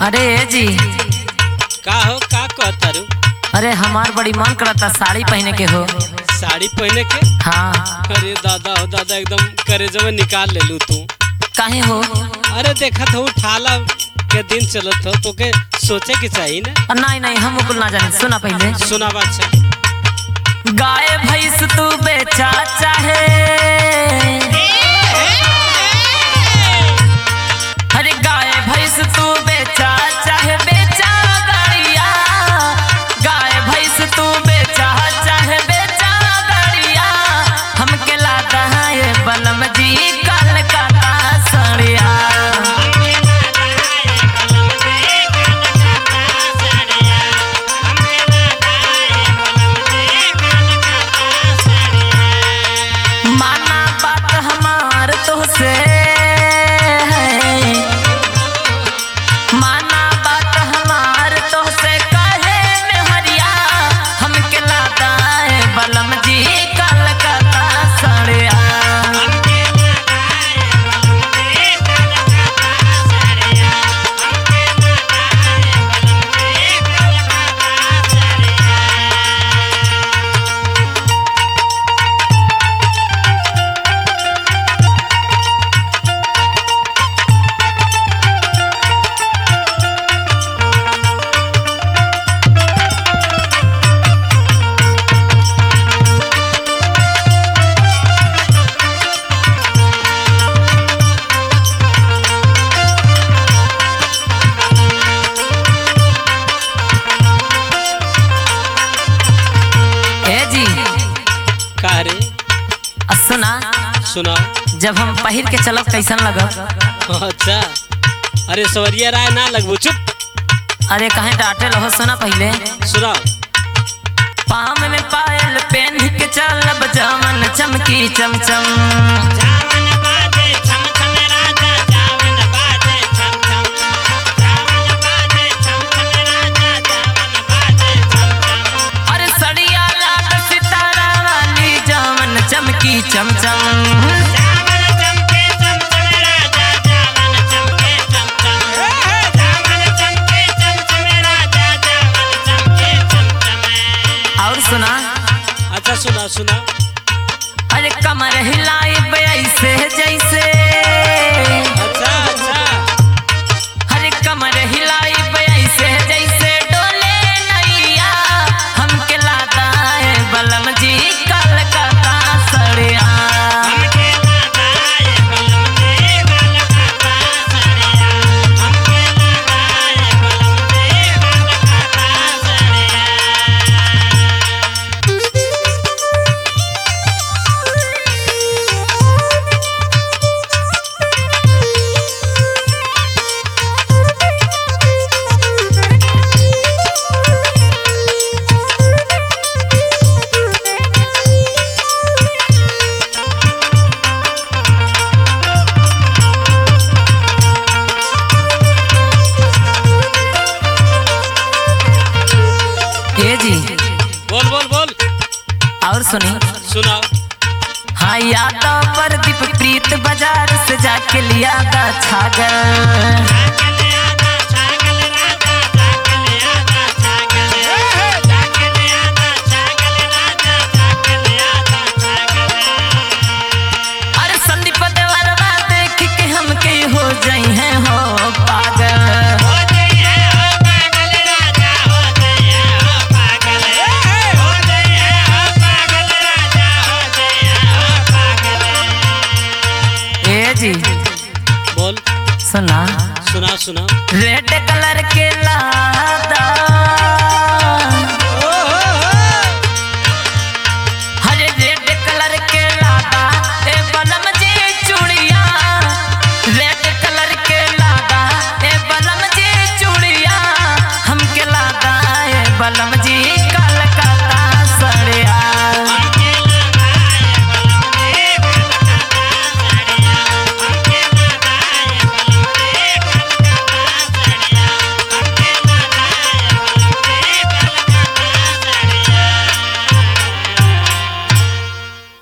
अरे जी, का हो का कहतारू? अरे हमार बड़ी मन करता साड़ी पहने के हो। साड़ी पहने के? हाँ। अरे दादा हो दादा, एकदम करेजवा निकाल ले लू तू। काहे हो? अरे देखत हो ठाला के दिन चलत हो तो के सोचे के चाहिए ना। नहीं नहीं, हम कुल ना जाने। सुना पहले। सुना बात। गाय भैंस तू बेचा चाहे, अरे गाय भैंस तू बेचा चाहे बेचा गाड़िया, गाय भैंस तू बेचा चाहे बेचा गाड़िया, हमके लाता है ये बलम जी कलकत्ता सड़िया। माना बात हमार तुझसे, माना बात हमार तुझसे कहे में हरिया, हमके लाता है बलम जी कलकत्ता सड़िया। का रे? सुना, सुना। जब हम पहिर के चलब कैसन लगब? अच्छा, अरे सवरिया राय ना लगबू, चुप। अरे कहे डांटे लहो। सुना पहले। सुना। पाम में पायल पहन के चलब जवन चमकी चमचम, अरे सड़िया लाल सितारा वाली जवन चमकी चमचम। और सुना। अच्छा सुना सुना। अरे कमर हिलाई ऐसे जैसे, अच्छा अच्छा। अरे कमर हिलाई ऐसे जैसे डोले नैया, हमके लाता है बलम जी कलकत्ता सड़िया। जी, बोल बोल बोल। और सुनी। सुनाओ। हाँ, यादा प्रदीप प्रीत बाजार से जाके लिया दा छागल, अरे संदीप देवरवा देख के हमके हो जाई है हो पागल। जी बोल। सुना। सुना सुना। रेड